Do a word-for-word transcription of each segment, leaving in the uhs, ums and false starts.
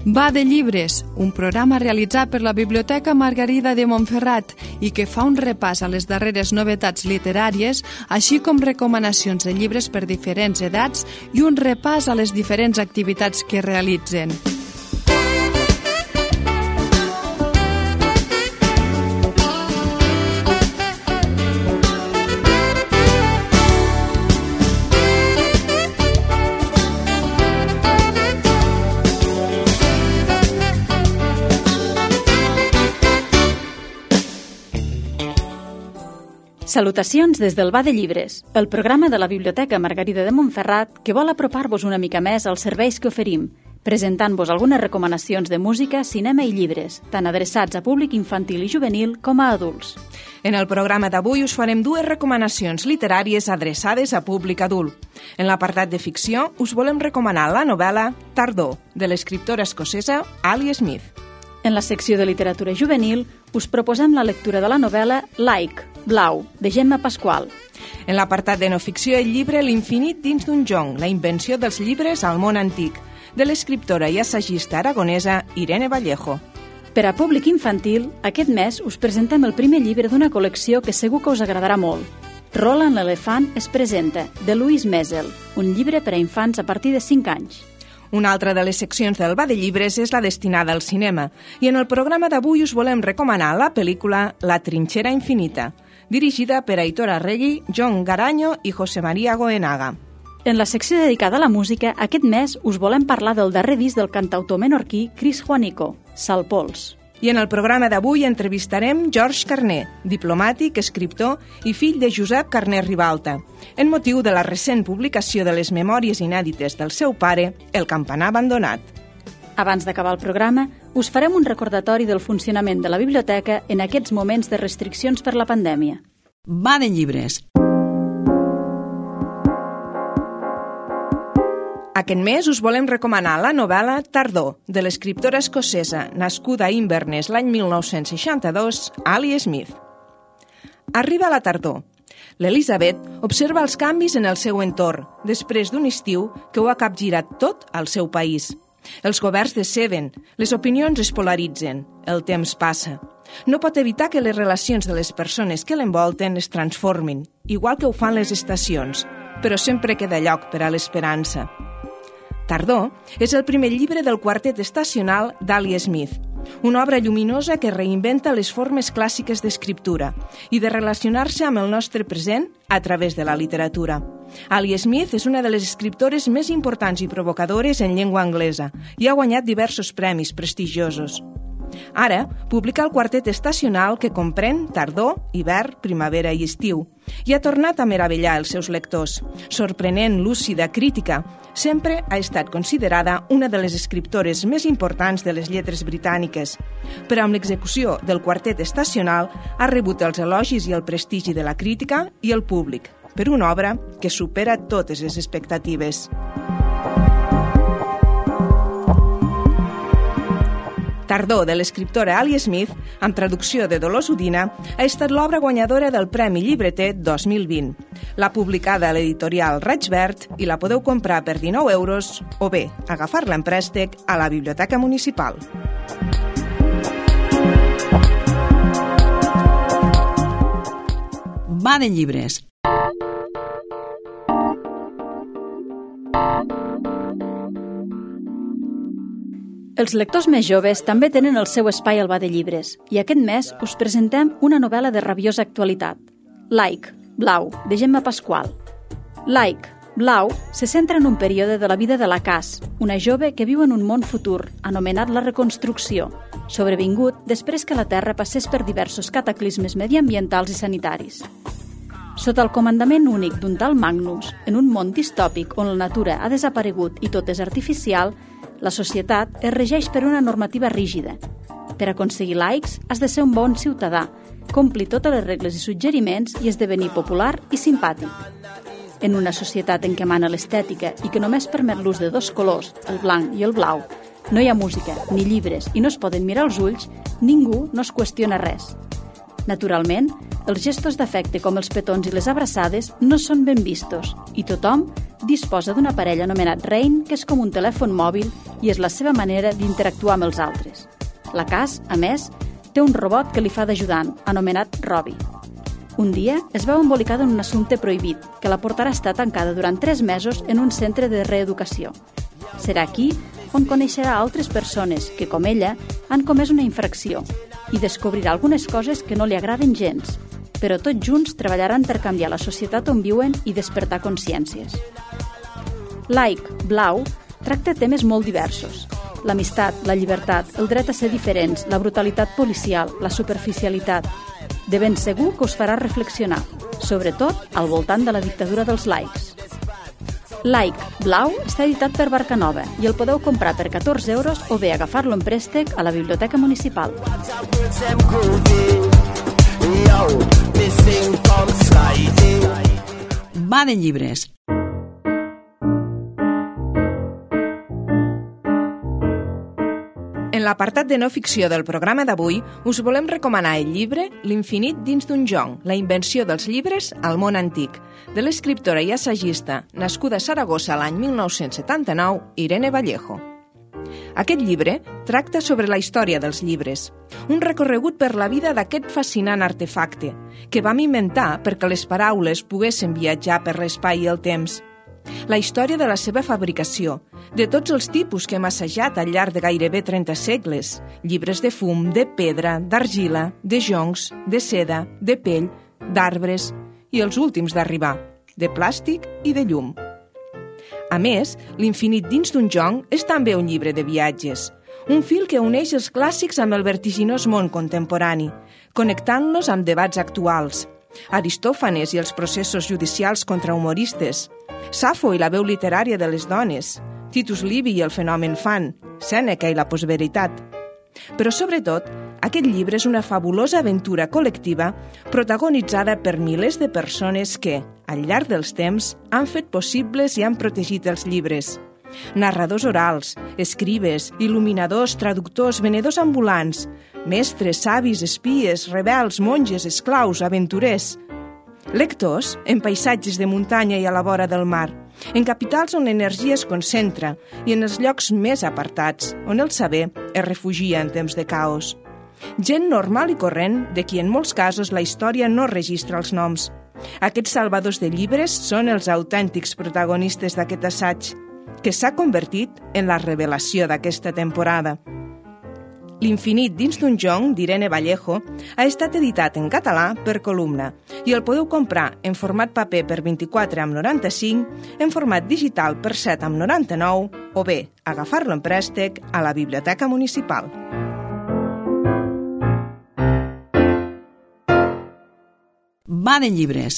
Va de llibres, un programa realitzat per la Biblioteca Margarida de Montferrat i que fa un repàs a les darreres novetats literàries, així com recomanacions de llibres per diferents edats i un repàs a les diferents activitats que realitzen. Salutacions des del Va de Llibres, el programa de la Biblioteca Margarida de Montferrat que vol apropar-vos una mica més als serveis que oferim, presentant-vos algunes recomanacions de música, cinema i llibres, tant adreçats a públic infantil i juvenil com a adults. En el programa d'avui us farem dues recomanacions literàries adreçades a públic adult. En l'apartat de ficció us volem recomanar la novel·la Tardor, de l'escriptora escocesa Ali Smith. En la secció de literatura juvenil us proposem la lectura de la novel·la Like, Blau, de Gemma Pasqual. En l'apartat de no ficció, el llibre L'infinit dins d'un jonc, la invenció dels llibres al món antic, de l'escriptora i assagista aragonesa Irene Vallejo. Per a públic infantil, aquest mes us presentem el primer llibre d'una col·lecció que segur que us agradarà molt. Roland l'elefant es presenta, de Louise Meisel, un llibre per a infants a partir de cinc anys. Una altra de les seccions del Va de Llibres és la destinada al cinema, i en el programa d'avui us volem recomanar la pel·lícula La trinxera infinita, dirigida per Aitor Arregui, John Garanyo i José María Goenaga. En la secció dedicada a la música, aquest mes us volem parlar del darrer disc del cantautor menorquí Chris Juanico, Salpols. I en el programa d'avui entrevistarem George Carner, diplomàtic, escriptor i fill de Josep Carner Ribalta, en motiu de la recent publicació de les memòries inèdites del seu pare, El campanar abandonat. Abans d'acabar el programa, us farem un recordatori del funcionament de la biblioteca en aquests moments de restriccions per la pandèmia. Va de llibres. Aquest mes us volem recomanar la novel·la Tardor, de l'escriptora escocesa, nascuda a Inverness l'any mil nou-cents seixanta-dos, Ali Smith. Arriba la tardor. L'Elisabet observa els canvis en el seu entorn, després d'un estiu que ho ha capgirat tot al seu país. Els governs deceben, les opinions es polaritzen, el temps passa. No pot evitar que les relacions de les persones que l'envolten es transformin, igual que ho fan les estacions, però sempre queda lloc per a l'esperança. Tardor és el primer llibre del quartet estacional d'Ali Smith, una obra lluminosa que reinventa les formes clàssiques d'escriptura i de relacionar-se amb el nostre present a través de la literatura. Ali Smith és una de les escriptores més importants i provocadores en llengua anglesa i ha guanyat diversos premis prestigiosos. Ara publica el quartet estacional que comprèn tardor, hivern, primavera i estiu i ha tornat a meravellar els seus lectors. Sorprenent, lúcida, crítica, sempre ha estat considerada una de les escriptores més importants de les lletres britàniques. Però amb l'execució del quartet estacional ha rebut els elogis i el prestigi de la crítica i el públic, per una obra que supera totes les expectatives. Tardor, de l'escriptora Ali Smith, amb traducció de Dolors Udina, ha estat l'obra guanyadora del Premi Llibreter dos mil vint. L'ha publicada a l'editorial Raig Verd i la podeu comprar per dinou euros o bé agafar-la en préstec a la Biblioteca Municipal. Va de llibres. Els lectors més joves també tenen el seu espai al Va de Llibres i aquest mes us presentem una novel·la de rabiosa actualitat, Like, Blau, de Gemma Pasqual. Like, Blau, se centra en un període de la vida de la Cass, una jove que viu en un món futur, anomenat la reconstrucció, sobrevingut després que la Terra passés per diversos cataclismes mediambientals i sanitaris. Sota el comandament únic d'un tal Magnus, en un món distòpic on la natura ha desaparegut i tot és artificial, la societat es regeix per una normativa rígida. Per aconseguir likes, has de ser un bon ciutadà, complir totes les regles i suggeriments i esdevenir popular i simpàtic. En una societat en què mana l'estètica i que només permet l'ús de dos colors, el blanc i el blau, no hi ha música ni llibres i no es poden mirar als ulls, ningú no es qüestiona res. Naturalment, els gestos d'afecte com els petons i les abraçades no són ben vistos i tothom disposa d'un aparell anomenat Rain, que és com un telèfon mòbil i és la seva manera d'interactuar amb els altres. La Cass, a més, té un robot que li fa d'ajudant, anomenat Robbie. Un dia es veu embolicada en un assumpte prohibit, que la portarà a estar tancada durant tres mesos en un centre de reeducació. Serà aquí on coneixerà altres persones que, com ella, han comès una infracció i descobrirà algunes coses que no li agraden gens, però tots junts treballaran per canviar la societat on viuen i despertar consciències. Like, Blau, tracta temes molt diversos. L'amistat, la llibertat, el dret a ser diferents, la brutalitat policial, la superficialitat. De ben segur que us farà reflexionar, sobretot al voltant de la dictadura dels likes. Like, Blau, està editat per Barcanova i el podeu comprar per catorze euros o bé agafar-lo en préstec a la Biblioteca Municipal. Va de llibres. En l'apartat de no ficció del programa d'avui us volem recomanar el llibre L'infinit dins d'un jong, la invenció dels llibres al món antic, de l'escriptora i assagista, nascuda a Saragossa l'any mil nou-cents setanta-nou, Irene Vallejo. Aquest llibre tracta sobre la història dels llibres, un recorregut per la vida d'aquest fascinant artefacte, que vam inventar perquè les paraules poguessin viatjar per l'espai i el temps. La història de la seva fabricació, de tots els tipus que hem assajat al llarg de gairebé trenta segles, llibres de fum, de pedra, d'argila, de joncs, de seda, de pell, d'arbres i els últims d'arribar, de plàstic i de llum. A més, L'infinit dins d'un jong és també un llibre de viatges, un fil que uneix els clàssics amb el vertiginós món contemporani, connectant-los amb debats actuals, Aristòfanes i els processos judicials contra humoristes, Safo i la veu literària de les dones, Titus Livi i el fenomen fan, Sèneca i la postveritat. Però, sobretot, aquest llibre és una fabulosa aventura col·lectiva protagonitzada per milers de persones que, al llarg dels temps, han fet possibles i han protegit els llibres. Narradors orals, escribes, il·luminadors, traductors, venedors ambulants, mestres, savis, espies, rebels, monges, esclaus, aventurers. Lectors en paisatges de muntanya i a la vora del mar, en capitals on l'energia es concentra i en els llocs més apartats, on el saber es refugia en temps de caos. Gent normal i corrent, de qui en molts casos la història no registra els noms. Aquests salvadors de llibres són els autèntics protagonistes d'aquest assaig, que s'ha convertit en la revelació d'aquesta temporada. L'infinit dins d'un jong, d'Irene Vallejo, ha estat editat en català per Columna i el podeu comprar en format paper per vint-i-quatre amb noranta-cinc, en format digital per set amb noranta-nou o bé agafar-lo en préstec a la Biblioteca Municipal. Va de llibres.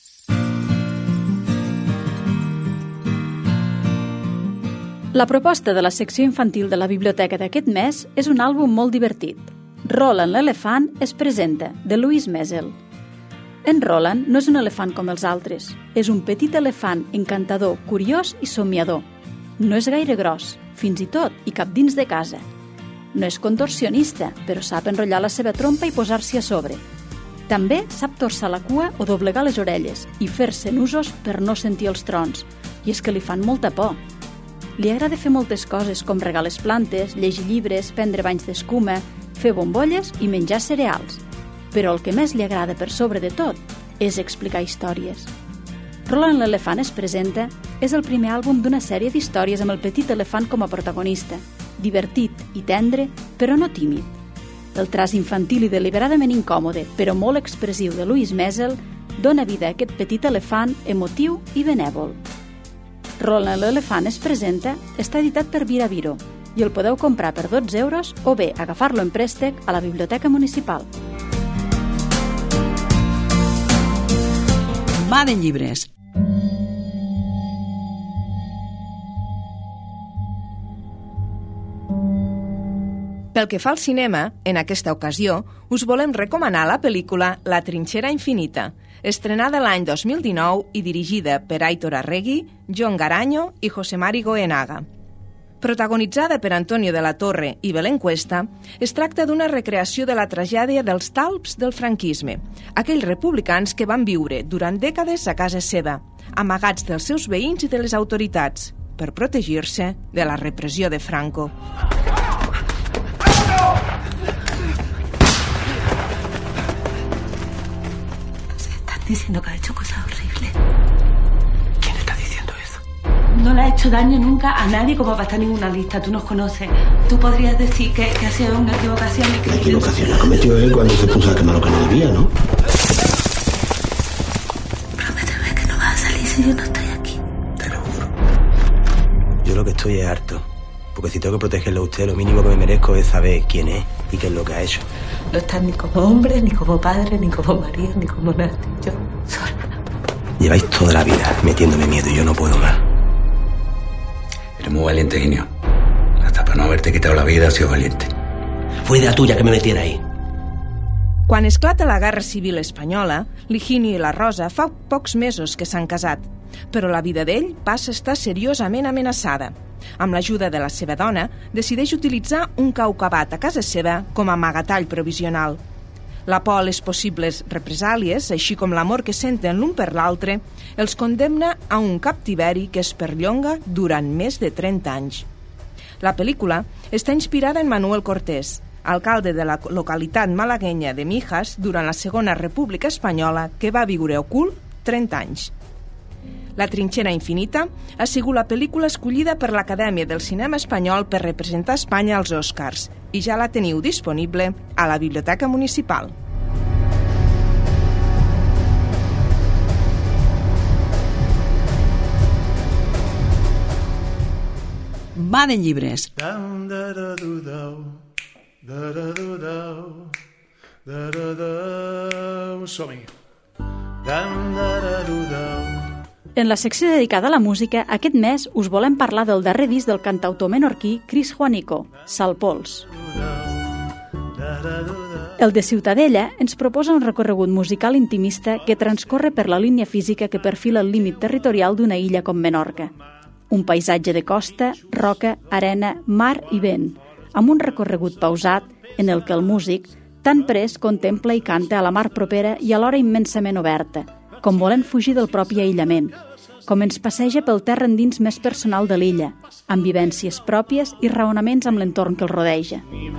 La proposta de la secció infantil de la biblioteca d'aquest mes és un àlbum molt divertit. Roland l'elefant es presenta, de Louise Meisel. En Roland no és un elefant com els altres. És un petit elefant encantador, curiós i somiador. No és gaire gros, fins i tot hi cap dins de casa. No és contorsionista, però sap enrotllar la seva trompa i posar-s'hi a sobre. També sap torçar la cua o doblegar les orelles i fer-se nusos per no sentir els trons. I és que li fan molta por. Li agrada fer moltes coses com regar les plantes, llegir llibres, prendre banys d'escuma, fer bombolles i menjar cereals. Però el que més li agrada per sobre de tot és explicar històries. Roland l'elefant es presenta és el primer àlbum d'una sèrie d'històries amb el petit elefant com a protagonista, divertit i tendre, però no tímid. El traç infantil i deliberadament incòmode, però molt expressiu de Louise Meisel, dona vida a aquest petit elefant emotiu i benèvol. Roland l'elefant es presenta està editat per Viraviro i el podeu comprar per dotze euros o bé agafar-lo en préstec a la Biblioteca Municipal. Va de llibres. Pel que fa al cinema, en aquesta ocasió, us volem recomanar la pel·lícula La trinxera infinita, estrenada l'any dos mil dinou i dirigida per Aitor Arregui, Jon Garanyo i José Mari Goenaga. Protagonitzada per Antonio de la Torre i Belén Cuesta, es tracta d'una recreació de la tragèdia dels talps del franquisme, aquells republicans que van viure durant dècades a casa seva, amagats dels seus veïns i de les autoritats, per protegir-se de la repressió de Franco. Diciendo que ha hecho cosas horribles. ¿Quién está diciendo eso? No le ha hecho daño nunca a nadie como para estar en ninguna lista. Tú nos conoces. Tú podrías decir que, que ha sido una equivocación y que... La equivocación la cometió él cuando se puso a quemar lo que no debía, ¿no? Prométeme que no vas a salir si yo no estoy aquí. Te lo juro. Yo lo que estoy es harto. Porque si tengo que protegerlo a usted, lo mínimo que me merezco es saber quién es y qué es lo que ha hecho. No estás ni como hombre, ni como padre, ni como marido, ni como nadie. Yo sola. Lleváis toda la vida metiéndome miedo y yo no puedo más. Eres muy valiente, Ginio. Hasta para no haberte quitado la vida has sido valiente. Fue idea tuya que me metiera ahí. Quan esclata la Guerra Civil Espanyola, l'Higinio i la Rosa fa pocs mesos que s'han casat, però la vida d'ell passa a estar seriosament amenaçada. Amb l'ajuda de la seva dona, decideix utilitzar un caucabat a casa seva com a amagatall provisional. La por a les possibles represàlies, així com l'amor que senten l'un per l'altre, els condemna a un captiveri que es perllonga durant més de trenta anys. La pel·lícula està inspirada en Manuel Cortés, alcalde de la localitat malaguenya de Mijas durant la Segona República Espanyola, que va viure ocult trenta anys. La trinxera infinita ha sigut la pel·lícula escollida per l'Acadèmia del Cinema Espanyol per representar Espanya als Oscars i ja la teniu disponible a la Biblioteca Municipal. Va de llibres. Som-hi. En la secció dedicada a la música, aquest mes us volem parlar del darrer disc del cantautor menorquí Chris Juanico, Salpols. El de Ciutadella ens proposa un recorregut musical intimista que transcorre per la línia física que perfila el límit territorial d'una illa com Menorca. Un paisatge de costa, roca, arena, mar i vent, amb un recorregut pausat en el que el músic, tan pres, contempla i canta a la mar propera i alhora immensament oberta, com volent fugir del propi aïllament, com ens passeja pel terra endins més personal de l'illa, amb vivències pròpies i raonaments amb l'entorn que el rodeja.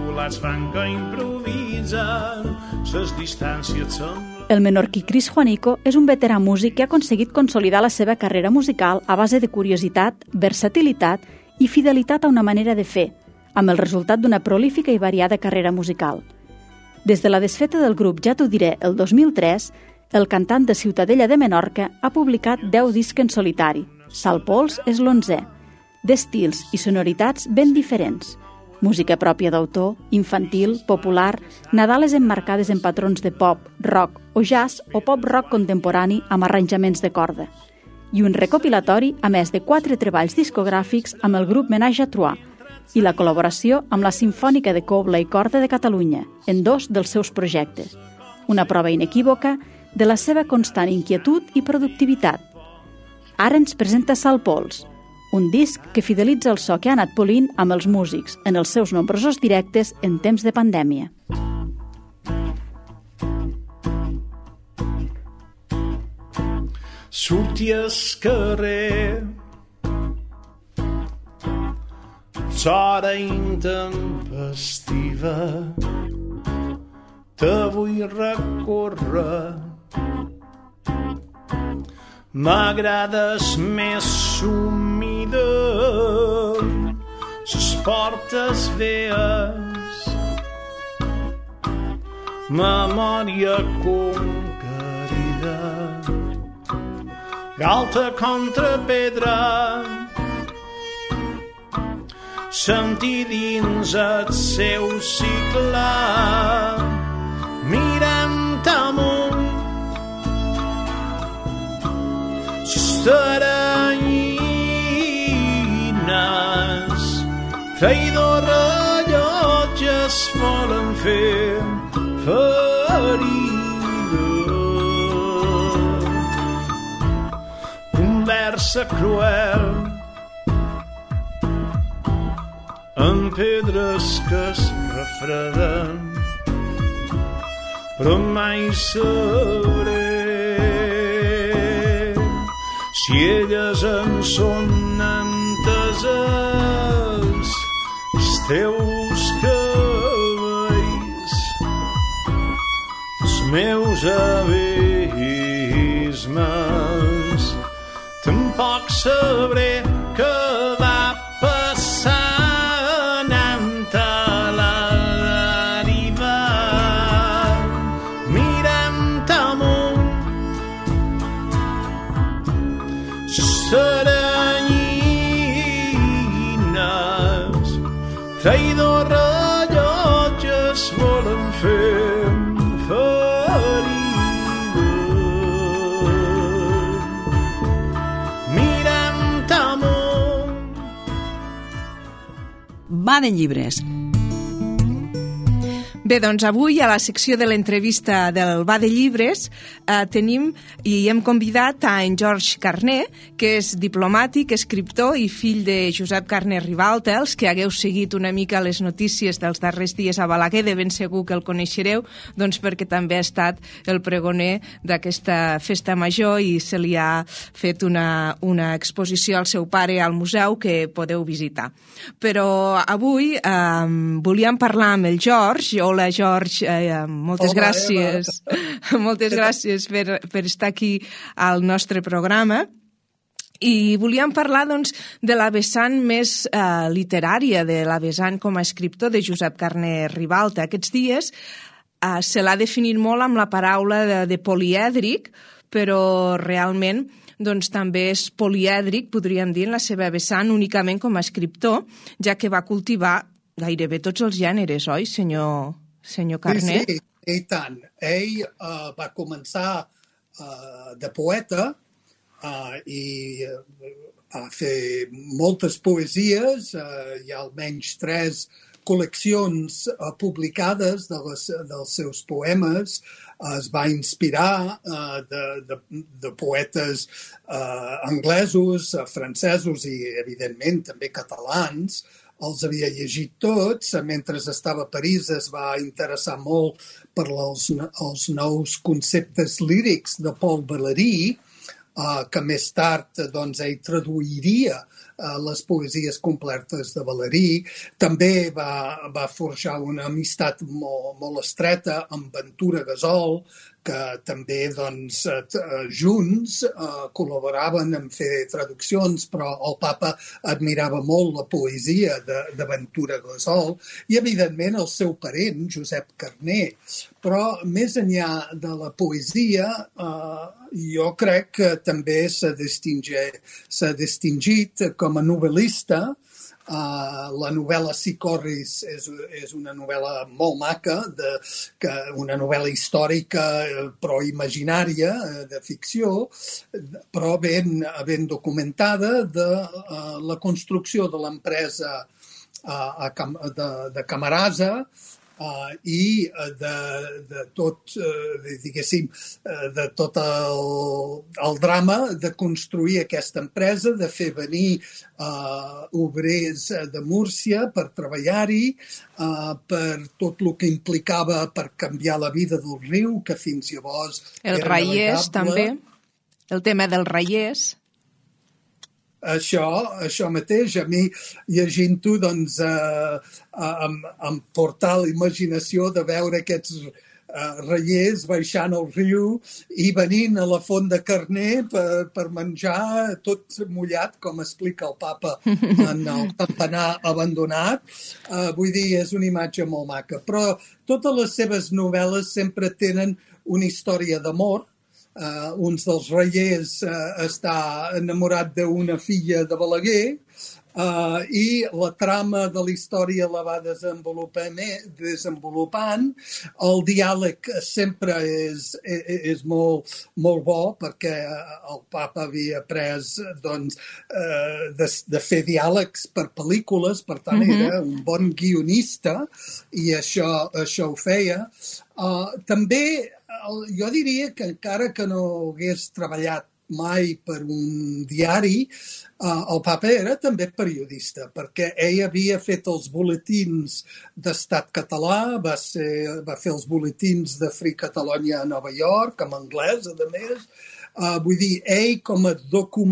El menorquí Chris Juanico és un veterà músic que ha aconseguit consolidar la seva carrera musical a base de curiositat, versatilitat i fidelitat a una manera de fer, amb el resultat d'una prolífica i variada carrera musical. Des de la desfeta del grup Ja t'ho diré el dos mil tres, el cantant de Ciutadella de Menorca ha publicat deu discs en solitari. Salpols és l'onzè, d'estils i sonoritats ben diferents. Música pròpia d'autor, infantil, popular, nadales emmarcades en patrons de pop, rock o jazz o pop-rock contemporani amb arranjaments de corda. I un recopilatori a més de quatre treballs discogràfics amb el grup Menage à Trois i la col·laboració amb la Simfònica de Cobla i Corda de Catalunya en dos dels seus projectes. Una prova inequívoca de la seva constant inquietud i productivitat. Ara ens presenta Salpols, un disc que fidelitza el so que ha anat polint amb els músics en els seus nombrosos directes en temps de pandèmia. Surti al carrer, s'hora intempestiva, te vull recórrer. M'agrades més sumida, ses portes vees, memòria conquerida, galta contra pedra, sentir dins el seu cicle, mirant amunt, teranyines, traïdor rellotges volen fer ferida. Conversa cruel amb pedres que es refreden, però mai sabré si elles en són enteses. teus cabells, els meus abismes. Tampoc sabré què va passar anant a la deriva, mirant amunt seranyines, traïdor rellotges volen fer ferida. Mirant amunt. Va de llibres. Bé, doncs avui a la secció de l'entrevista del Va de Llibres eh, tenim i hem convidat a en George Carné, que és diplomàtic, escriptor i fill de Josep Carné Ribalta. Els que hagueu seguit una mica les notícies dels darrers dies a Balaguer, de ben segur que el coneixereu, doncs perquè també ha estat el pregoner d'aquesta festa major i se li ha fet una, una exposició al seu pare al museu que podeu visitar. Però avui eh, volíem parlar amb el George. Hola, George, eh, moltes Hola, gràcies. Moltes gràcies per, per estar aquí al nostre programa. I volíem parlar, doncs, de la vessant més eh, literària, de la vessant com a escriptor de Josep Carné Ribalta. Aquests dies eh, se l'ha definit molt amb la paraula de, de polièdric, però realment doncs, també és polièdric, podríem dir, en la seva vessant únicament com a escriptor, ja que va cultivar gairebé tots els gèneres, oi, senyor, senyor Carné? Sí, sí, i tant. Ell uh, va començar uh, de poeta uh, i uh, a fer moltes poesies. Uh, hi ha almenys tres col·leccions uh, publicades de les, dels seus poemes. Uh, es va inspirar uh, de, de, de poetes uh, anglesos, uh, francesos i, evidentment, també catalans. Els havia llegit tots. Mentre estava a París es va interessar molt per els, els nous conceptes lírics de Paul Valéry, uh, que més tard doncs, ell traduiria uh, les poesies completes de Valéry. També va, va forjar una amistat molt, molt estreta amb Ventura Gasol, que també doncs, junts eh, col·laboraven en fer traduccions, però el papa admirava molt la poesia de, de Ventura Gasol i, evidentment, el seu parent, Josep Carné. Però, més enllà de la poesia, eh, jo crec que també s'ha distingit, s'ha distingit com a novel·lista. Uh, la novel·la Si corris és, és una novel·la molt maca, de, que, una novel·la històrica però imaginària, de ficció, però ben, ben documentada de uh, la construcció de l'empresa uh, de, de Camarasa, Uh, i de, de tot, uh, diguéssim, uh, de tot el, el drama de construir aquesta empresa, de fer venir uh, obrers de Múrcia per treballar-hi, uh, per tot el que implicava per canviar la vida del riu, que fins llavors el era raiers, navegable. també, el tema del raiers. Això, això mateix, a mi llegint-ho, doncs, eh, em, em porta l'imaginació de veure aquests eh, raiers baixant el riu i venint a la font de Carné per, per menjar tot mullat, com explica el papa en el campanar abandonat. Eh, vull dir, és una imatge molt maca. Però totes les seves novel·les sempre tenen una història d'amor. Uh, un dels raiers uh, està enamorat d'una filla de Balaguer uh, i la trama de la història la va desenvolupant. desenvolupant. El diàleg sempre és, és, és molt, molt bo perquè el papa havia après doncs, uh, de, de fer diàlegs per pel·lícules, per tant mm-hmm. era un bon guionista i això, això ho feia. Uh, també jo diria que encara que no hagués treballat mai per un diari, eh, el papa era també periodista, perquè ell havia fet els boletins d'Estat català, va, ser, va fer els boletins de Free Catalonia a Nova York, en anglès, a més. Uh, vull dir, ell com a documentalista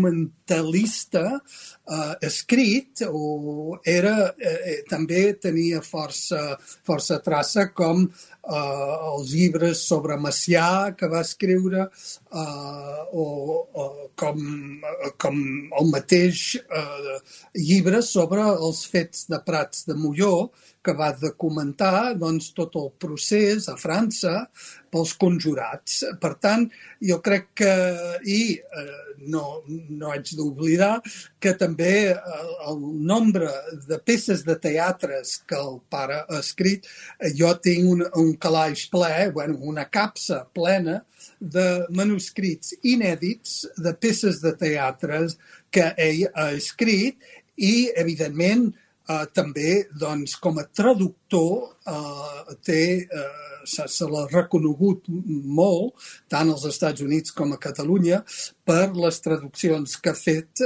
documentalista uh, escrit, o era, eh, també tenia força, força traça, com uh, els llibres sobre Macià que va escriure, uh, o, o com, com el mateix uh, llibre sobre els fets de Prats de Molló, que va documentar doncs, tot el procés a França pels conjurats. Per tant, jo crec que, i eh, no, no haig d'oblidar, que també el, el nombre de peces de teatres que el pare ha escrit, jo tinc un, un calaix ple, bueno, una capsa plena de manuscrits inèdits de peces de teatres que ell ha escrit i, evidentment, Uh, també, doncs, com a traductor, uh, té, uh, se, se l'ha reconegut molt, tant als Estats Units com a Catalunya, per les traduccions que ha fet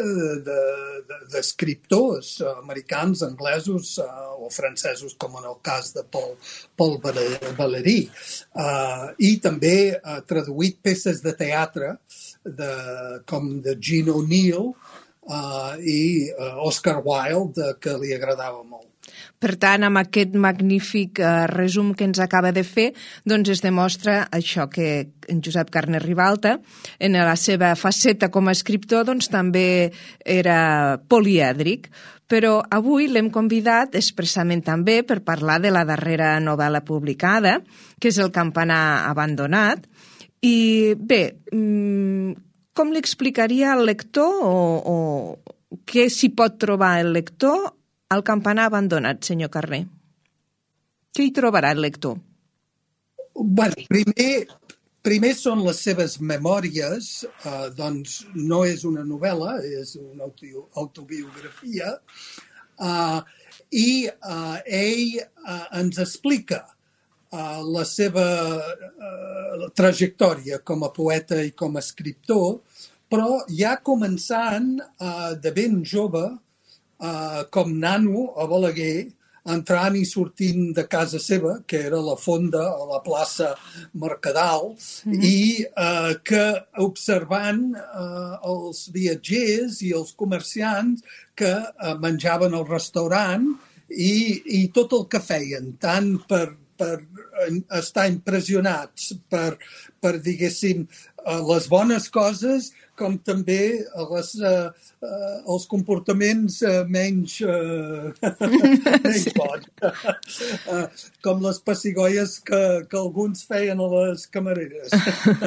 d'escriptors de, de, americans, anglesos uh, o francesos, com en el cas de Paul, Paul Valéry. Uh, I també ha traduït peces de teatre de, com de Jean O'Neill, Uh, i uh, Oscar Wilde, uh, que li agradava molt. Per tant, amb aquest magnífic uh, resum que ens acaba de fer, doncs es demostra això que en Josep Carner Ribalta, en la seva faceta com a escriptor, doncs també era polièdric. Però avui l'hem convidat expressament també per parlar de la darrera novel·la publicada, que és El campanar abandonat. I bé, mmm, com li explicaria al lector o, o què s'hi pot trobar el lector al campanar abandonat, senyor Carner? Què hi trobarà el lector? Bueno, primer, primer són les seves memòries, uh, doncs no és una novel·la, és una autobiografia, uh, i uh, ell uh, ens explica Uh, la seva uh, trajectòria com a poeta i com a escriptor, però ja començant uh, de ben jove, uh, com nano a Balaguer, entrant i sortint de casa seva, que era la fonda a la plaça Mercadal, mm-hmm. i uh, que observant uh, els viatgers i els comerciants que uh, menjaven al restaurant i, i tot el que feien, tant per per estar impressionats per, per diguéssim, les bones coses, com també les, uh, uh, els comportaments uh, menys, uh, menys bons. Uh, com les pessigolles que, que alguns feien a les camareres.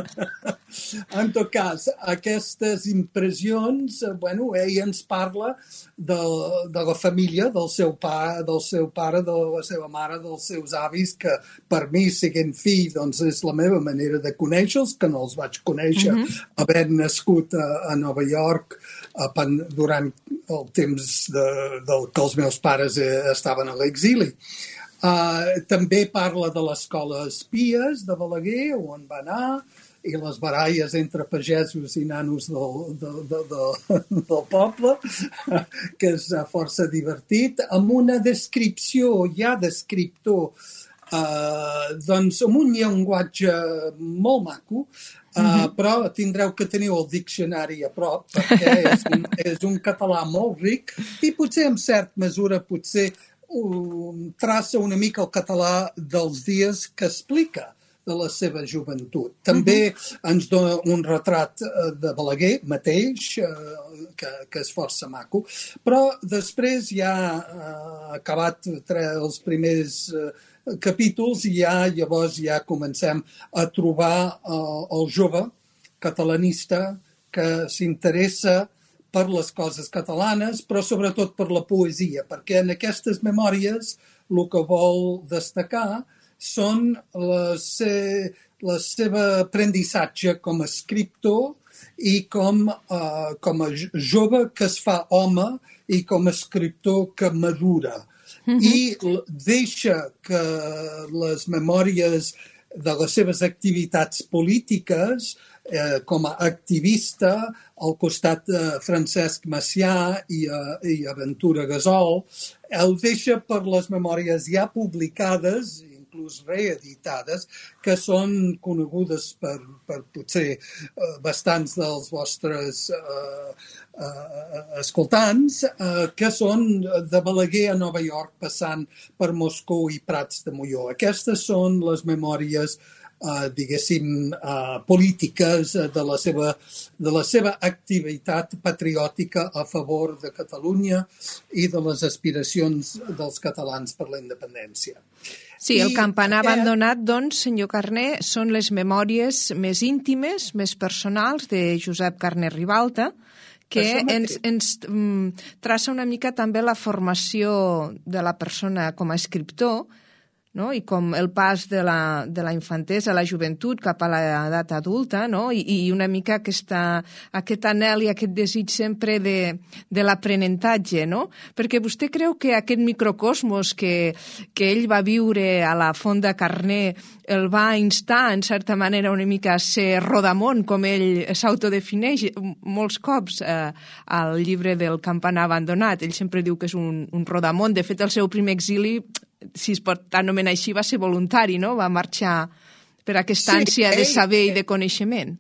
En tot cas, aquestes impressions, bueno, ell ens parla de, de la família, del seu, pa, del seu pare, de la seva mare, dels seus avis, que per mi, siguent fill, doncs és la meva manera de conèixer-los, que no els vaig conèixer, mm-hmm. havent nascut a, a Nova York a, durant el temps de, de, que els meus pares eh, estaven a l'exili. Uh, també parla de l'escola Espies de Balaguer, on va anar, i les baralles entre pagesos i nanos del, del, del, del, del poble, que és força divertit, amb una descripció ja d'escriptor, uh, doncs amb un llenguatge molt maco, uh, mm-hmm. però tindreu que tenir el diccionari a prop, perquè és un, és un català molt ric i potser en certa mesura potser um, traça una mica el català dels dies que explica de la seva joventut. També uh-huh. ens dona un retrat uh, de Balaguer mateix, uh, que, que és força maco, però després ja uh, acabat tre- els primers uh, capítols i ja llavors ja comencem a trobar uh, el jove catalanista que s'interessa per les coses catalanes, però sobretot per la poesia, perquè en aquestes memòries el que vol destacar són el seu aprendissatge com a escriptor i com, uh, com a jove que es fa home i com a escriptor que madura. Mm-hmm. I deixa que les memòries de les seves activitats polítiques eh, com a activista al costat de Francesc Macià i, uh, i Aventura Gasol, el deixa per les memòries ja publicades, inclús reeditades, que són conegudes per, per potser uh, bastants dels vostres uh, uh, escoltants, uh, que són de Balaguer a Nova York, passant per Moscou i Prats de Molló. Aquestes són les memòries Uh, diguéssim, uh, polítiques uh, de, la seva, de la seva activitat patriòtica a favor de Catalunya i de les aspiracions dels catalans per la independència. Sí, el I campanar aquest... abandonat, doncs, senyor Carner, són les memòries més íntimes, més personals de Josep Carner Ribalta, que ens, ens um, traça una mica també la formació de la persona com a escriptor, no? I com el pas de la, de la infantesa a la joventut cap a l'edat adulta, no? I, i una mica aquesta, aquest anhel i aquest desig sempre de, de l'aprenentatge, no? Perquè vostè creu que aquest microcosmos que, que ell va viure a la Fonda Carner el va instar, en certa manera, una mica a ser rodamón, com ell s'autodefineix molts cops eh, al llibre del Campanar abandonat. Ell sempre diu que és un, un rodamón. De fet, el seu primer exili, si es pot anomenar així, va ser voluntari, no? Va marxar per aquesta ànsia sí, de saber i de coneixement.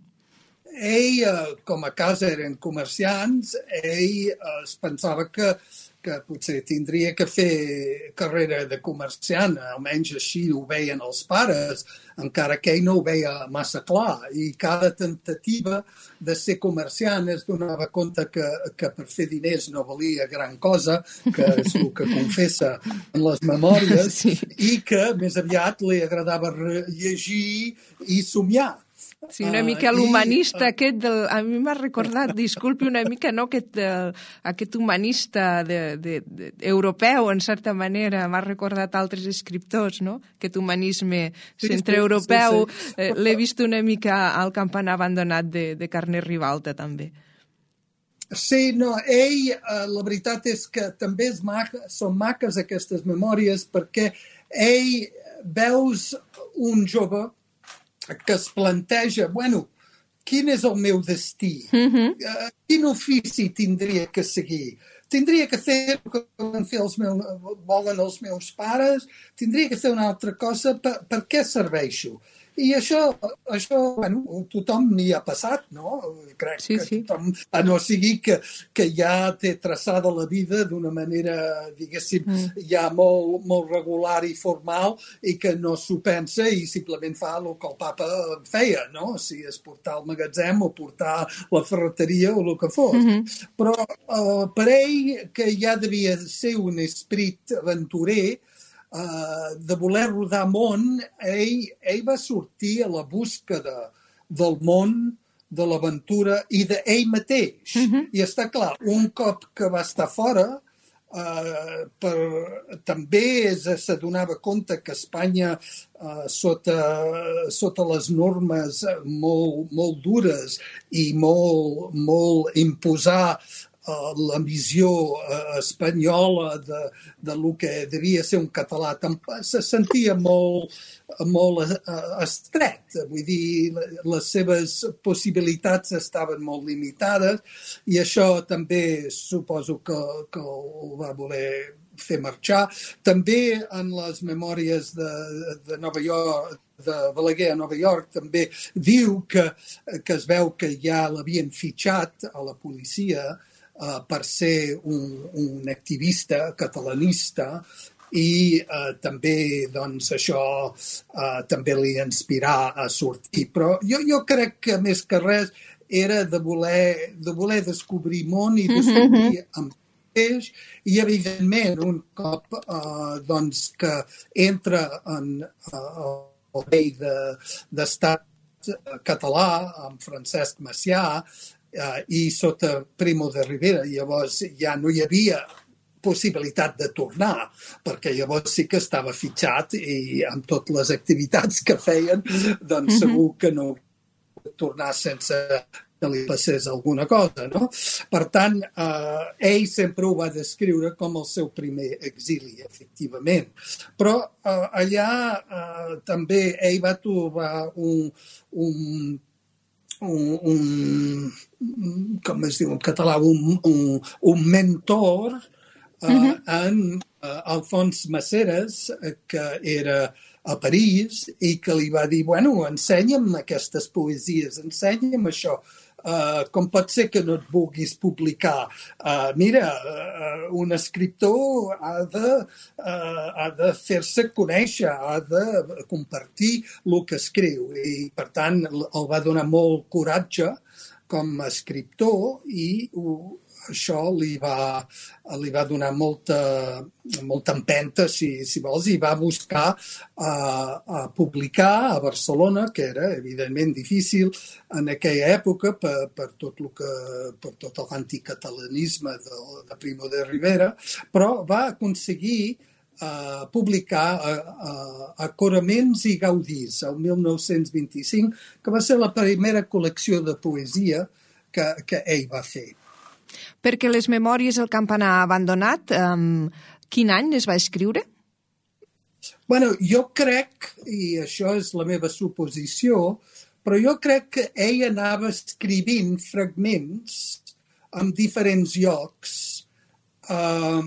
Ell, com a casa eren comerciants, ell es pensava que, que potser tindria que fer carrera de comerciant, almenys així ho veien els pares, encara que ell no ho veia massa clar. I cada tentativa de ser comerciant es donava compte que, que per fer diners no valia gran cosa, que és el que confessa en les memòries, sí. I que més aviat li agradava llegir i somiar. Sí, una mica l'humanista uh, i, uh, aquest, del, a mi m'ha recordat, disculpi una mica, no, aquest, uh, aquest humanista de, de, de, europeu, en certa manera, m'ha recordat altres escriptors, no? Aquest humanisme centreeuropeu, sí, sí, sí. Eh, l'he vist una mica al Campanar abandonat de, de Carner Ribalta, també. Sí, no, ell, uh, la veritat és que també és maca, són maques aquestes memòries, perquè ell, veus un jove que es planteja, bueno, quin és el meu destí? Mm-hmm. Uh, quin ofici tindria que seguir? Tindria que fer el que volen fer els meus, volen els meus pares? Tindria que fer una altra cosa? Per, per què serveixo? I això, això bueno, tothom n'hi ha passat, no? Crec sí, que sí. Tothom, a no sigui que, que ja té traçada la vida d'una manera, diguéssim, mm. ja molt, molt regular i formal i que no s'ho pensa i simplement fa el que el papa feia, no? Si és portar al magatzem o portar la ferreteria o el que fos. Mm-hmm. Però uh, per ell, que ja devia ser un esperit aventurer, Uh, de voler rodar món, ell, ell va sortir a la búsqueda del món, de l'aventura i d'ell mateix. Mm-hmm. I està clar, un cop que va estar fora, uh, per, també s'adonava compte que Espanya, uh, sota, sota les normes molt, molt dures i molt, molt imposar la visió espanyola de, de lo que devia ser un català, se sentia molt, molt estret. Vull dir, les seves possibilitats estaven molt limitades i això també suposo que, que ho va voler fer marxar. També en les memòries de, de Nova York, de Balaguer a Nova York, també diu que, que es veu que ja l'havien fitxat a la policia Uh, per ser un, un activista catalanista i uh, també doncs, això uh, també li inspirà a sortir. Però jo, jo crec que més que res era de voler, de voler descobrir món i descobrir mm-hmm. amb mateix i evidentment un cop uh, doncs, que entra en uh, el rei de, d'estat català, amb Francesc Macià, Uh, i sota Primo de Rivera, llavors ja no hi havia possibilitat de tornar, perquè llavors sí que estava fitxat i amb totes les activitats que feien, doncs mm-hmm. segur que no tornar sense que li passés alguna cosa, no? Per tant, uh, ell sempre ho va descriure com el seu primer exili, efectivament. Però uh, allà uh, també ell va trobar un, un Un, un, com es diu en català, un, un, un mentor uh, mm-hmm. en uh, Alfons Maceres, que era a París i que li va dir, bueno, ensenya'm aquestes poesies, ensenya'm això. Uh, com pot ser que no et vulguis publicar? Uh, mira, uh, un escriptor ha de, uh, ha de fer-se conèixer, ha de compartir el que escriu. I, per tant, el va donar molt coratge com a escriptor i uh, això li va, li va donar molta, molta empenta, si, si vols, i va buscar uh, a publicar a Barcelona, que era evidentment difícil en aquella època per, per tot el que, per tot l'anticatalanisme de, de Primo de Rivera, però va aconseguir uh, publicar a, a, a Coraments i Gaudís el mil nou-cents vint-i-cinc, que va ser la primera col·lecció de poesia que, que ell va fer. Perquè les memòries del campanar abandonat, um, quin any es va escriure? Bueno, jo crec, i això és la meva suposició, però jo crec que ell anava escrivint fragments en diferents llocs, uh,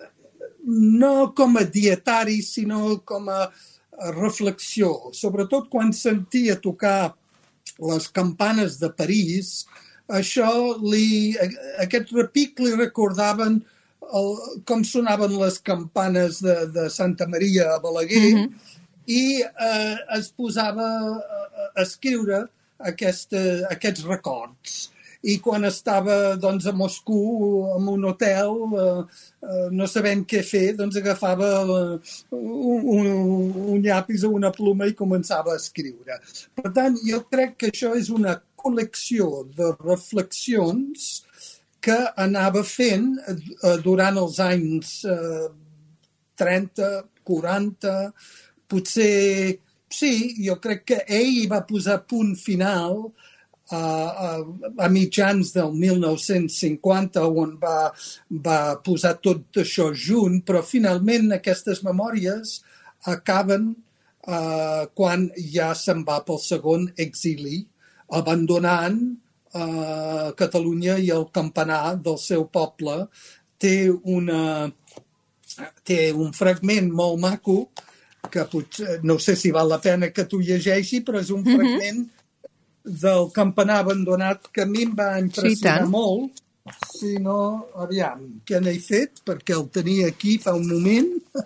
no com a dietari, sinó com a reflexió. Sobretot quan sentia tocar les campanes de París, això li, aquest repic li recordaven el, com sonaven les campanes de, de Santa Maria a Balaguer, mm-hmm. i eh, es posava a escriure aquesta, aquests records. I quan estava doncs, a Moscou, en un hotel, eh, eh, no sabent què fer, doncs agafava eh, un, un, un llapis o una pluma i començava a escriure. Per tant, jo crec que això és una col·lecció de reflexions que anava fent eh, durant els anys eh, trenta, quaranta, potser, sí, jo crec que ell va posar punt final a, a, a mitjans del mil nou-cents cinquanta, on va, va posar tot això junt, però finalment aquestes memòries acaben eh, quan ja se'n va pel segon exili, abandonant eh, Catalunya i el campanar del seu poble. Té, una, té un fragment molt maco que potser, no sé si val la pena que tu llegeixi, però és un mm-hmm. fragment del campanar abandonat que a mi em va impressionar sí, molt. Si no, aviam, què n'he fet? Perquè el tenia aquí fa un moment.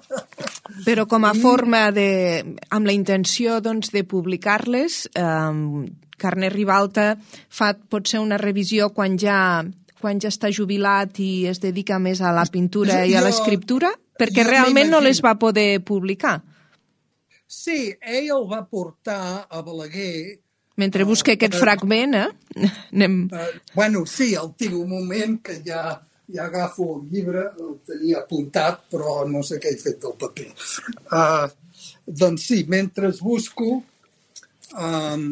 Però com a forma de... amb la intenció doncs, de publicar-les, eh, Carner Ribalta fa potser una revisió quan ja, quan ja està jubilat i es dedica més a la pintura jo, i a l'escriptura, perquè realment no les va poder publicar. Sí, ell el va portar a Balaguer. Mentre busca uh, aquest uh, fragment, eh? Anem... Uh, bueno, sí, el tinc un moment que ja, ja agafo el llibre, el tenia apuntat, però no sé què he fet del paper. Uh, doncs sí, mentre busco... Um,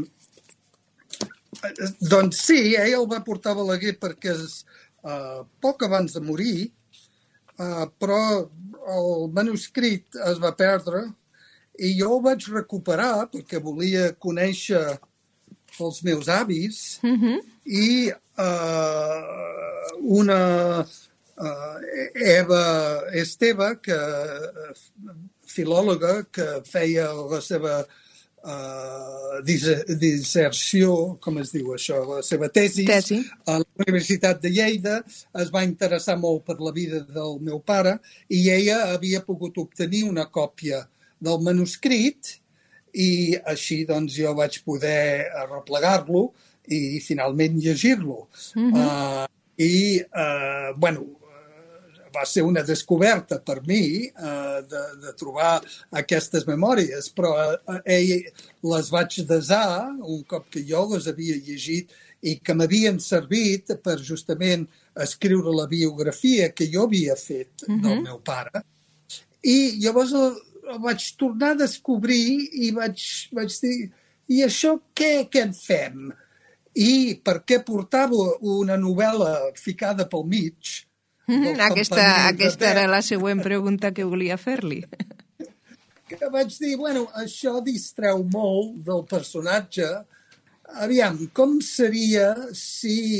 doncs sí, ell el va portar a Balaguer perquè és uh, poc abans de morir, uh, però el manuscrit es va perdre i jo el vaig recuperar perquè volia conèixer els meus avis mm-hmm. i uh, una uh, Eva Esteve, que, filòloga, que feia la seva Uh, disserció, com es diu això, la seva tesi, tesi a la Universitat de Lleida, es va interessar molt per la vida del meu pare i ella havia pogut obtenir una còpia del manuscrit i així doncs jo vaig poder arreplegar-lo i finalment llegir-lo. Mm-hmm. Uh, I, uh, bueno, va ser una descoberta per mi eh, de, de trobar aquestes memòries, però eh, ell les vaig desar un cop que jo les havia llegit i que m'havien servit per justament escriure la biografia que jo havia fet mm-hmm. del meu pare. I llavors el, el vaig tornar a descobrir i vaig, vaig dir, i això què, què en fem? I per què portava una novel·la ficada pel mig? Mm, aquesta aquesta era la següent pregunta que volia fer-li. Que vaig dir, bueno, això distreu molt del personatge. Aviam, com seria si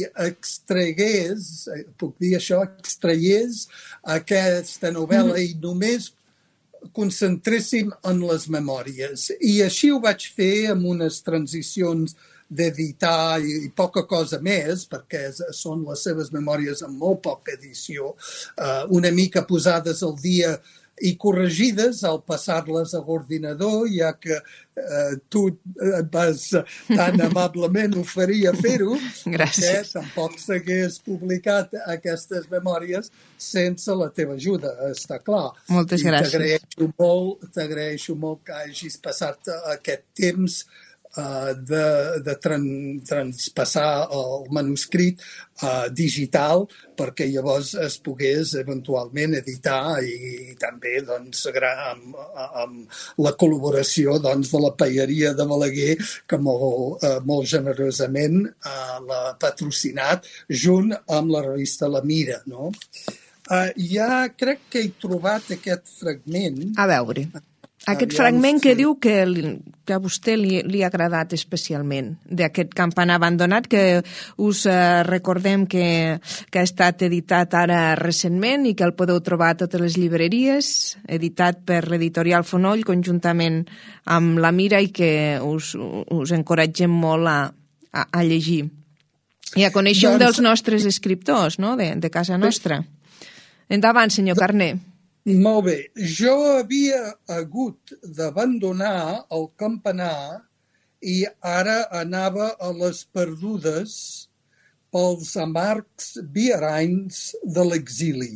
extragués, puc dir això, extraiés aquesta novel·la mm-hmm. i només concentréssim en les memòries. I així ho vaig fer amb unes transicions d'editar i, i poca cosa més, perquè són les seves memòries amb molt poca edició, uh, una mica posades al dia i corregides al passar-les a l'ordinador, ja que eh, tu et vas tan amablement oferir a fer-ho, perquè tampoc s'hagués publicat aquestes memòries sense la teva ajuda, està clar. Moltes gràcies. I t'agraeixo molt, t'agraeixo molt que hagis passat aquest temps Uh, de, de tran, transpassar el manuscrit uh, digital perquè llavors es pogués eventualment editar i, i també doncs, amb, amb la col·laboració doncs, de la Paeria de Balaguer que molt, uh, molt generosament uh, l'ha patrocinat junt amb la revista La Mira. No? Uh, ja crec que he trobat aquest fragment. A veure... Aquest fragment que diu que, li, que a vostè li, li ha agradat especialment, d'aquest campanar abandonat, que us eh, recordem que, que ha estat editat ara recentment i que el podeu trobar a totes les llibreries, editat per l'editorial Fonoll conjuntament amb La Mira i que us, us encoratgem molt a, a, a llegir. I a conèixer doncs... un dels nostres escriptors, no?, de, de casa nostra. Endavant, senyor Carner. Molt bé. Jo havia hagut d'abandonar el campanar i ara anava a les perdudes pels amargs viaranys de l'exili.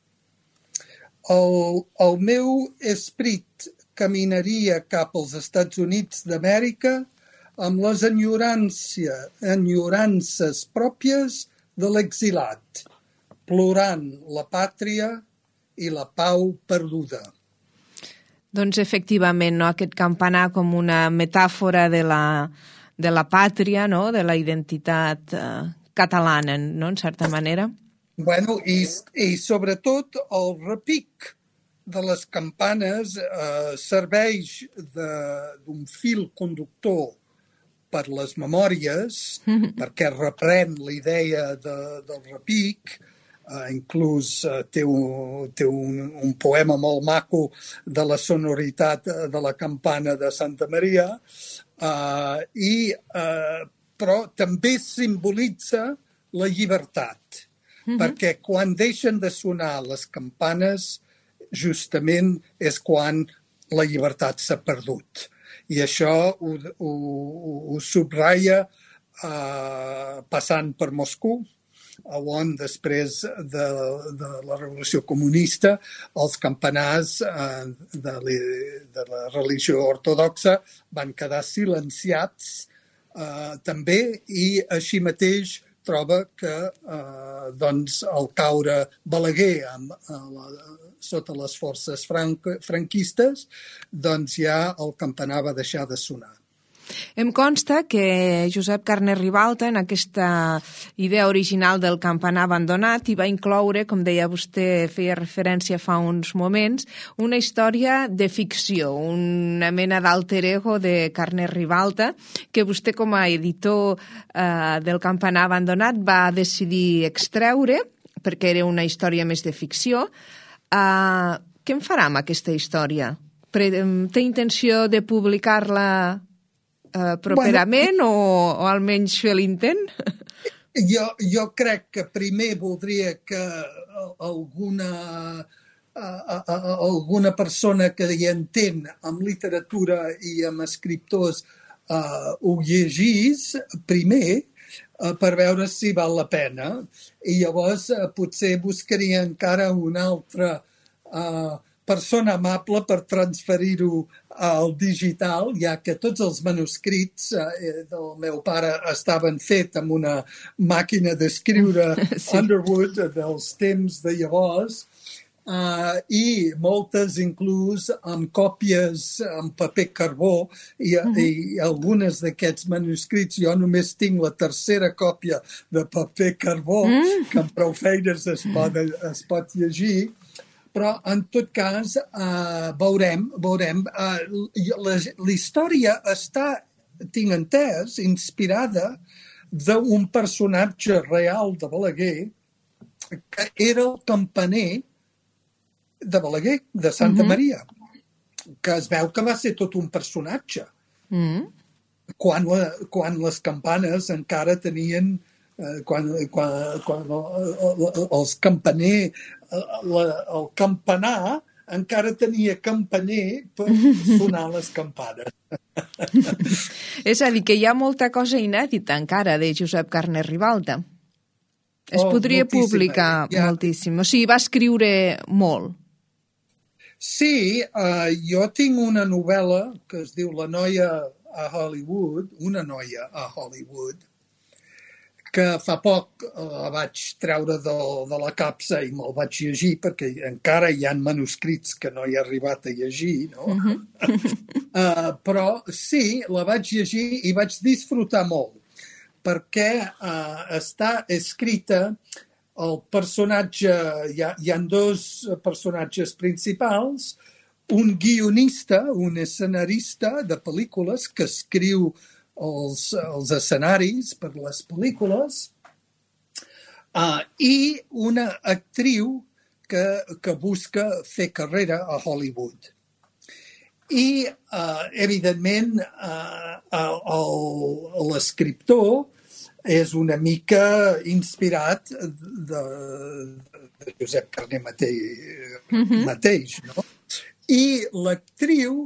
El, el meu esperit caminaria cap als Estats Units d'Amèrica amb les enyorància, enyorances pròpies de l'exilat, plorant la pàtria i la pau perduda. Doncs efectivament, no? Aquest campanar com una metàfora de la, de la pàtria, no? De la identitat eh, catalana, no? En certa manera. Bueno, i, i sobretot el repic de les campanes eh, serveix d'un fil conductor per les memòries, mm-hmm. perquè reprèn la idea de, del repic. Uh, inclús uh, té, un, té un, un poema molt maco de la sonoritat de la campana de Santa Maria, uh, i, uh, però també simbolitza la llibertat, mm-hmm. perquè quan deixen de sonar les campanes, justament és quan la llibertat s'ha perdut. I això ho, ho, ho subratlla uh, passant per Moscou, on després de, de la Revolució Comunista els campanars eh, de, li, de la religió ortodoxa van quedar silenciats eh, també i així mateix troba que eh, doncs, al caure Balaguer amb, la, sota les forces franc, franquistes doncs ja el campanar va deixar de sonar. Em consta que Josep Carner Ribalta, en aquesta idea original del campanar abandonat, hi va incloure, com deia vostè, feia referència fa uns moments, una història de ficció, una mena d'alter ego de Carner Ribalta, que vostè com a editor eh, del campanar abandonat va decidir extreure, perquè era una història més de ficció. Eh, què en farà amb aquesta història? Té intenció de publicar-la Uh, properament bueno, o, o almenys fer l'intent? Jo, jo crec que primer voldria que alguna, a, a, a, alguna persona que hi entén amb literatura i amb escriptors uh, ho llegís primer uh, per veure si val la pena i llavors uh, potser buscaria encara una altra uh, persona amable per transferir-ho al digital, ja que tots els manuscrits eh, del meu pare estaven fets amb una màquina d'escriure sí. Underwood dels temps de llavors, uh, i moltes inclús amb còpies amb paper carbó, i, uh-huh. i algunes d'aquests manuscrits jo només tinc la tercera còpia de paper carbó, uh-huh. que amb prou feines es pot, es pot llegir. Però, en tot cas, uh, veurem, veurem. Uh, la, la història està, tinc entès, inspirada d'un personatge real de Balaguer que era el campaner de Balaguer, de Santa uh-huh. Maria. que es veu que va ser tot un personatge. Mm. Quan, la, quan les campanes encara tenien, eh, quan, quan, quan els campaner, la, el campanar encara tenia campaner per sonar les campanes. És a dir, que hi ha molta cosa inèdita encara de Josep Carner Ribalta. Es Oh, podria moltíssima. publicar Ja. moltíssim. O sigui, va escriure molt. Sí, uh, jo tinc una novel·la que es diu La noia a Hollywood, una noia a Hollywood, que fa poc la vaig treure de, de la capsa i me'l vaig llegir, perquè encara hi ha manuscrits que no he arribat a llegir, no? Uh-huh. uh, però sí, la vaig llegir i vaig disfrutar molt, perquè uh, està escrita el personatge, hi ha, hi ha dos personatges principals, un guionista, un escenarista de pel·lícules que escriu els, els escenaris per les pel·lícules, uh, i una actriu que, que busca fer carrera a Hollywood. I, uh, evidentment, uh, l'escriptor és una mica inspirat de, de Josep Carner mateix, mm-hmm. mateix, no? I l'actriu,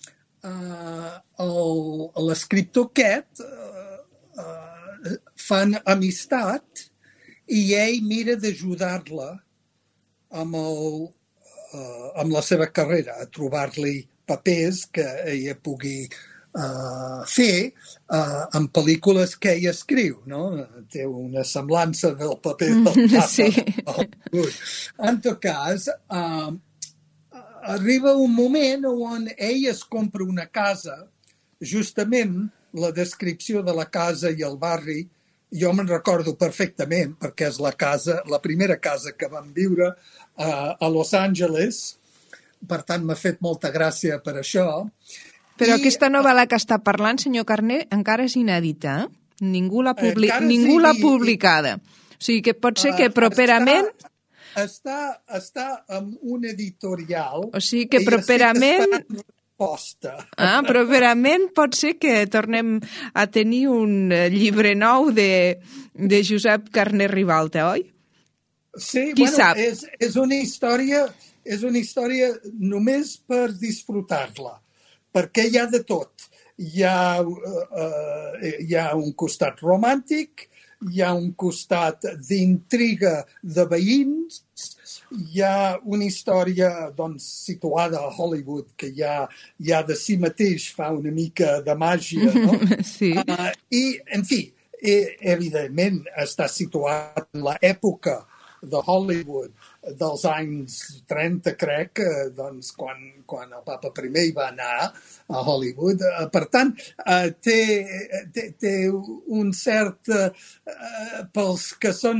uh, l'escriptor aquest, uh, uh, fan amistat i ell mira d'ajudar-la amb, el, uh, amb la seva carrera, a trobar-li papers que ella pugui uh, fer uh, en pel·lícules que ella escriu, no? Té una semblança del paper del papa. Sí. En tot cas, uh, arriba un moment on ell es compra una casa, justament la descripció de la casa i el barri, jo me'n recordo perfectament, perquè és la casa, la primera casa que vam viure uh, a Los Angeles, per tant m'ha fet molta gràcia per això. Però I, aquesta novel·la que està parlant, senyor Carner, encara és inèdita, eh? Ningú l'ha publi ningú sí, l'ha publicada. O sigui que pot ser que properament... Està, està, està amb un editorial... O sigui que properament... Posta. Ah, properament pot ser que tornem a tenir un llibre nou de, de Josep Carner Ribalta, oi? Sí, Qui bueno, sap? És, és una història... És una història només per disfrutar-la, perquè hi ha de tot. Hi ha, uh, hi ha un costat romàntic, hi ha un costat d'intriga de veïns, hi ha una història doncs, situada a Hollywood que ja, ja de si mateix fa una mica de màgia, no? Sí. Uh, I, en fi, evidentment està situat en l'època de Hollywood dels anys trenta, crec, doncs, quan, quan el papa primer hi va anar a Hollywood. Per tant, té, té, té un cert... Pels que són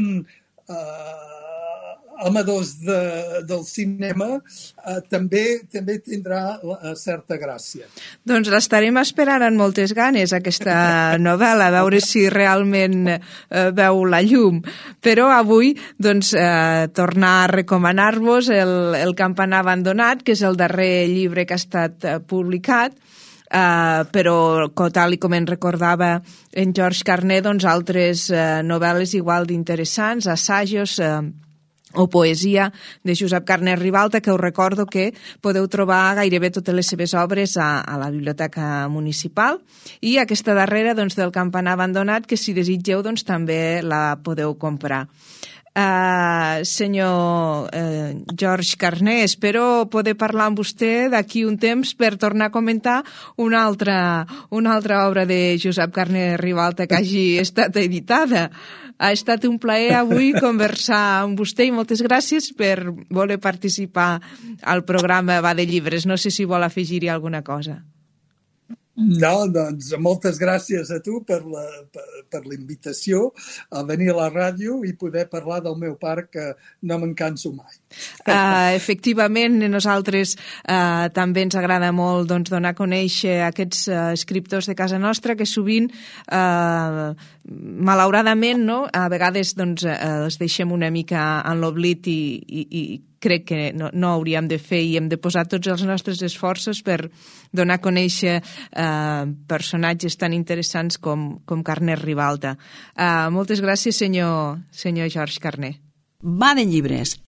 amadors de, del cinema, també, també tindrà certa gràcia. Doncs l'estarem esperant amb moltes ganes, aquesta novel·la, a veure si realment eh, veu la llum. Però avui, doncs, eh, tornar a recomanar-vos el, el Campanar abandonat, que és el darrer llibre que ha estat eh, publicat, Uh, però tal com en recordava en George Carner, doncs altres uh, novel·les igual d'interessants, assajos uh, o poesia de Josep Carner Ribalta, que us recordo que podeu trobar gairebé totes les seves obres a, a la Biblioteca Municipal, i aquesta darrera doncs, del Campanar abandonat, que si desitgeu doncs, també la podeu comprar. Uh, senyor uh, George Carner, espero poder parlar amb vostè d'aquí un temps per tornar a comentar una altra, una altra obra de Josep Carner Ribalta que hagi estat editada. Ha estat un plaer avui conversar amb vostè i moltes gràcies per voler participar al programa Va de Llibres. No sé si vol afegir-hi alguna cosa. No, doncs moltes gràcies a tu per la, per, per la invitació a venir a la ràdio i poder parlar del meu pare, que no me'n canso mai. Uh, efectivament, a nosaltres uh, també ens agrada molt doncs, donar a conèixer aquests uh, escriptors de casa nostra que sovint, uh, malauradament, no? A vegades doncs, uh, els deixem una mica en l'oblit i, i, i crec que no, no hauríem de fer i hem de posar tots els nostres esforços per donar a conèixer eh, personatges tan interessants com, com Carner Ribalta. Eh, moltes gràcies, senyor, senyor George Carner. Va de llibres.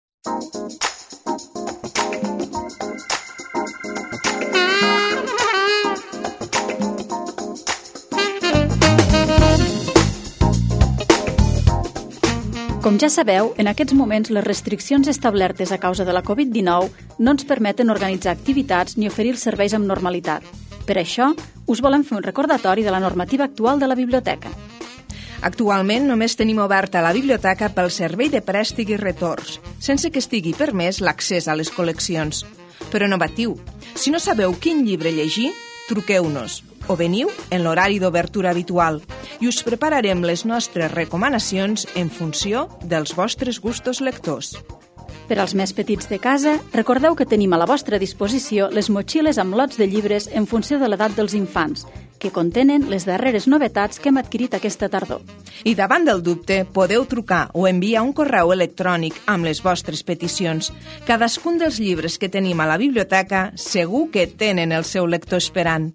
Com ja sabeu, en aquests moments les restriccions establertes a causa de la covid dinou no ens permeten organitzar activitats ni oferir els serveis amb normalitat. Per això, us volem fer un recordatori de la normativa actual de la biblioteca. Actualment només tenim oberta la biblioteca pel servei de préstec i retorns, sense que estigui permès l'accés a les col·leccions. Però no batiu, si no sabeu quin llibre llegir, truqueu-nos o veniu en l'horari d'obertura habitual i us prepararem les nostres recomanacions en funció dels vostres gustos lectors. Per als més petits de casa, recordeu que tenim a la vostra disposició les motxilles amb lots de llibres en funció de l'edat dels infants, que contenen les darreres novetats que hem adquirit aquesta tardor. I davant del dubte, podeu trucar o enviar un correu electrònic amb les vostres peticions. Cadascun dels llibres que tenim a la biblioteca segur que tenen el seu lector esperant.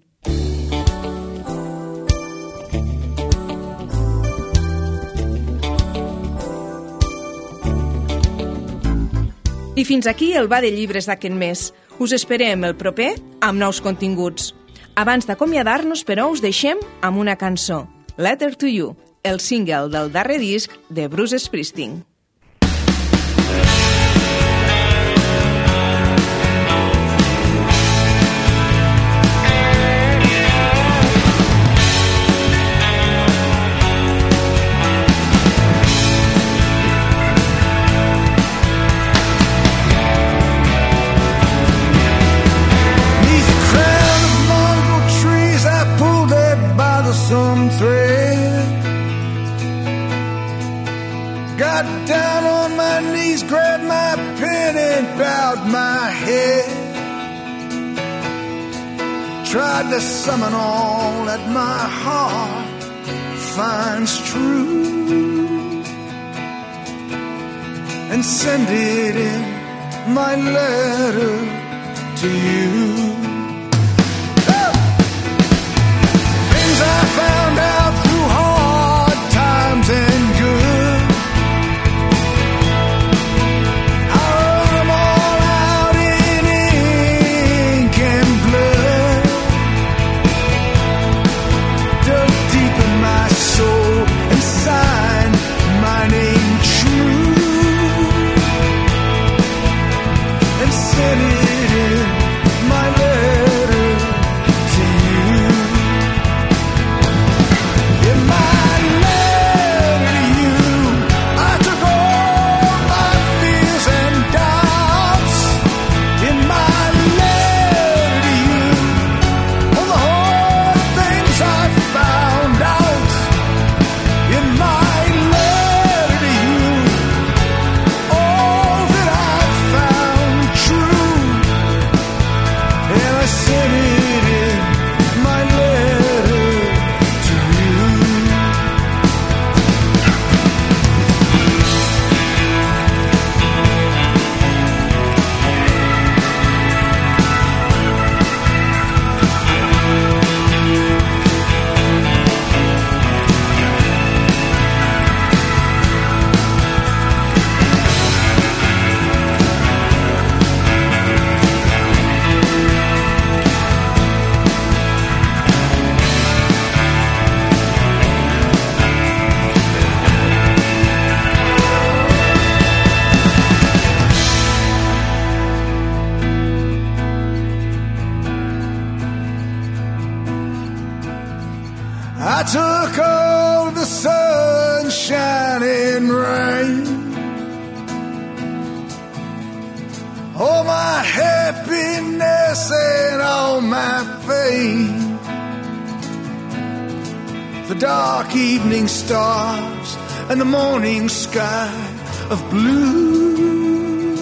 I fins aquí el Va de llibres d'aquest mes. Us esperem el proper amb nous continguts. Abans d'acomiadar-nos, però, us deixem amb una cançó, Letter to You, el single del darrer disc de Bruce Springsteen. Some thread. Got down on my knees, grabbed my pen and bowed my head. Tried to summon all that my heart finds true and send it in my letter to you. I found out through hard times and good. I wrote them all out in ink and blood. Dug deep in my soul and signed my name true and sent it in my letter to you. I took all the sunshine and rain, all my happiness and all my pain, the dark evening stars and the morning sky of blue,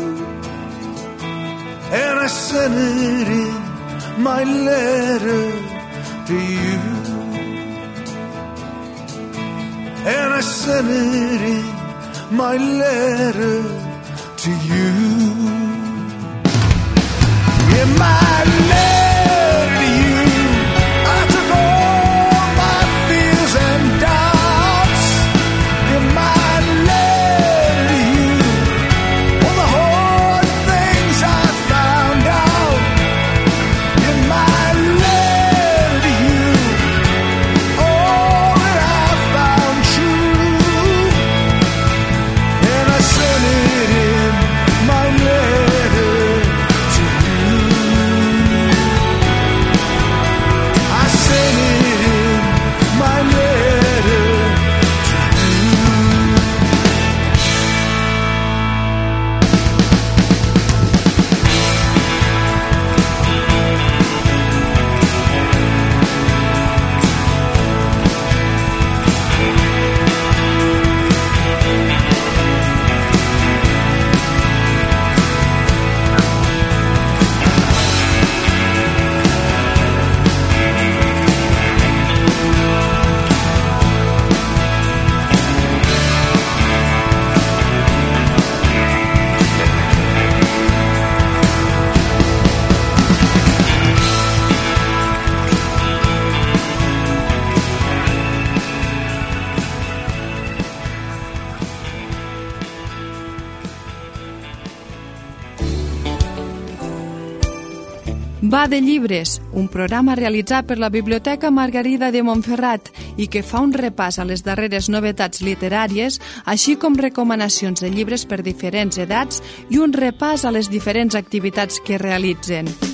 and I sent it in my letter to you. And I sent it in my letter to you. You're my letter to you. I took all my fears and doubts. You're my letter to you. All the hard things I found out. You're my letter to you. All that I found true. And I sent it in my letter to you. I sent it in my letter to you. Va de llibres, un programa realitzat per la Biblioteca Margarida de Montferrat i que fa un repàs a les darreres novetats literàries, així com recomanacions de llibres per diferents edats i un repàs a les diferents activitats que realitzen.